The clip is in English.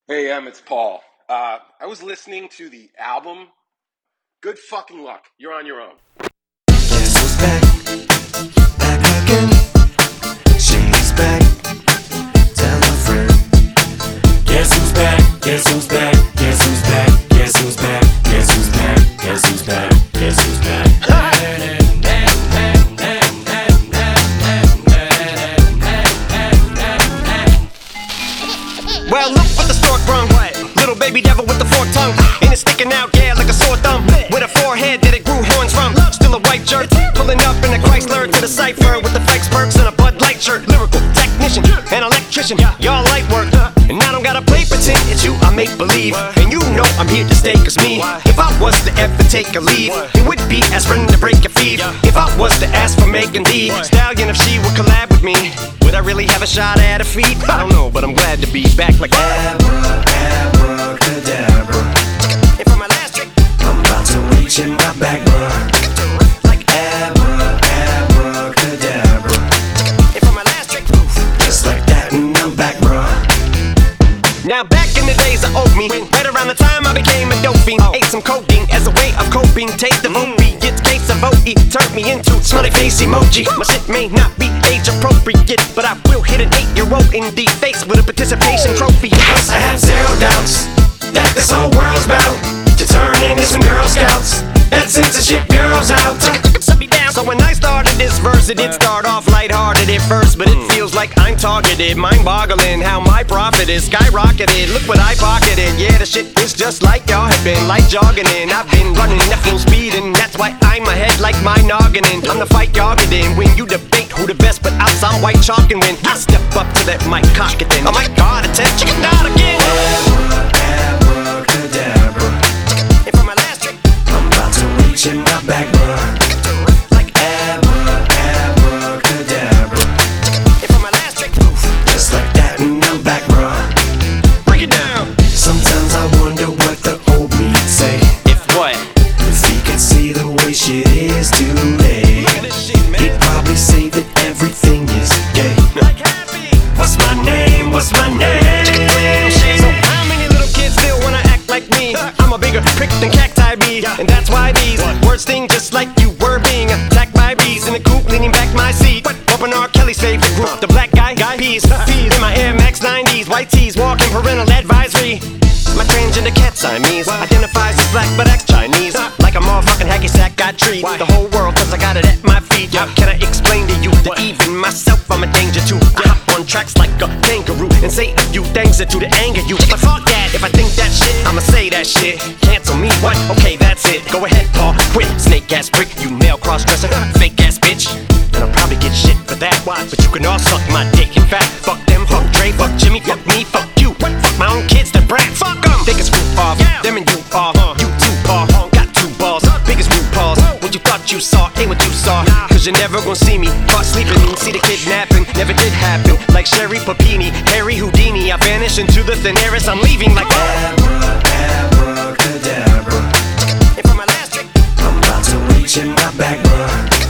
Hey, it's Paul. I was listening to the album. Good fucking luck. You're on your own. Guess who's back? Back again. She's back. Tell a friend. Guess who's back? Guess who's back? Guess who's back? Guess who's back? Guess who's back? Guess who's back? Guess who's back? Well, look what the stork brung. Little baby devil with the forked tongue. And it's sticking out, yeah, like a sore thumb. With a forehead that it grew horns from. Still a white jerk. Pulling up in a Chrysler to the cipher with the Fikes perks and a Bud Light shirt. Lyrical technician and electrician. Y'all light work. And I don't gotta play pretend. It's you I make believe. And you know I'm here to stay, cause me, if I was to ever take a leave, it would be aspirin to break your feet. If I was to ask for Megan Thee Stallion, if she would collab with me, would I really have a shot at her feet? I don't know, but I'm glad to be back like Abracadabra. And for my last trick, I'm about to reach in my back, bruh. like Abracadabra. And for my last trick, Just like that, and I'm back, bruh. now back in the days of old me, right around the time I became a dope fiend, ate some codeine as a way of coping. Take the vote beat, get case of OE, turned me into smiley face emoji. My shit may not be age appropriate, but I will hit an 8-year-old in the face with a participation trophy. I have zero doubts that this whole world's bout to turn into some Girl Scouts and censorship girls out. So when I started this verse, it did start off lighthearted at first, but it feels like I'm targeted, mind-boggling how my profit is skyrocketed. Look what I pocketed, yeah, the shit is just like y'all have been, like jogging in. I've been running at full speed, and that's why I'm ahead like my noggin in. I'm the fight y'all get in when you debate who the best, but I'm some white chalk, and when I step up to that mic, cock it then. Oh my God, attention, chicken out again. Abracadabra. And for my last trick, I'm about to reach in my back, bruh. like Abracadabra. and for my last trick, Just like that, and I'm back, bruh. break it down. Sometimes I wonder what the old me'd say If what? if he could see the way shit is today. Look at this shit, man. He'd probably say that everything is gay. Like happy. What's my name? What's my name? So how many little kids still wanna act like me? I'm a bigger prick than cacti be, and that's why these words sting just like you were being attacked by bees in the coop, leaning back my seat. Bumping R. Kelly's favorite group, the black guy peas. In my Air Max 90s, white tees, walking parental advisory. My transgender cat Siamese identifies as black but acts Chinese. Like a motherfucking hacky sack, I treat the whole world cause I got it at my feet. How can I explain to you that even myself I'm a danger to? I hop on tracks like a kangaroo and say a few things that do to anger you. But fuck that, if I think that shit, I'ma say that shit. Cancel me, what? Okay, that's it. Go ahead, Paul, quit. Snake ass prick, you male cross-dresser, fake ass bitch. And I'll probably get shit for that. But you can all suck my dick. In fact, fuck them, fuck Dre, fuck Jimmy, fuck me, fuck you. Fuck my own kids, the brats. Fuck them. They can screw off. Them and you off. You too, Paul. Got 2 balls. Biggest root balls. What you thought you saw ain't what you saw. Cause you're never gonna see me caught sleeping. See the kidnapping. Never did happen. Like Sherry Papini, Harry Houdini. I vanish into the thin air as I'm leaving like Abracadabra. And for my last trick, I'm about to reach in my back, bruh.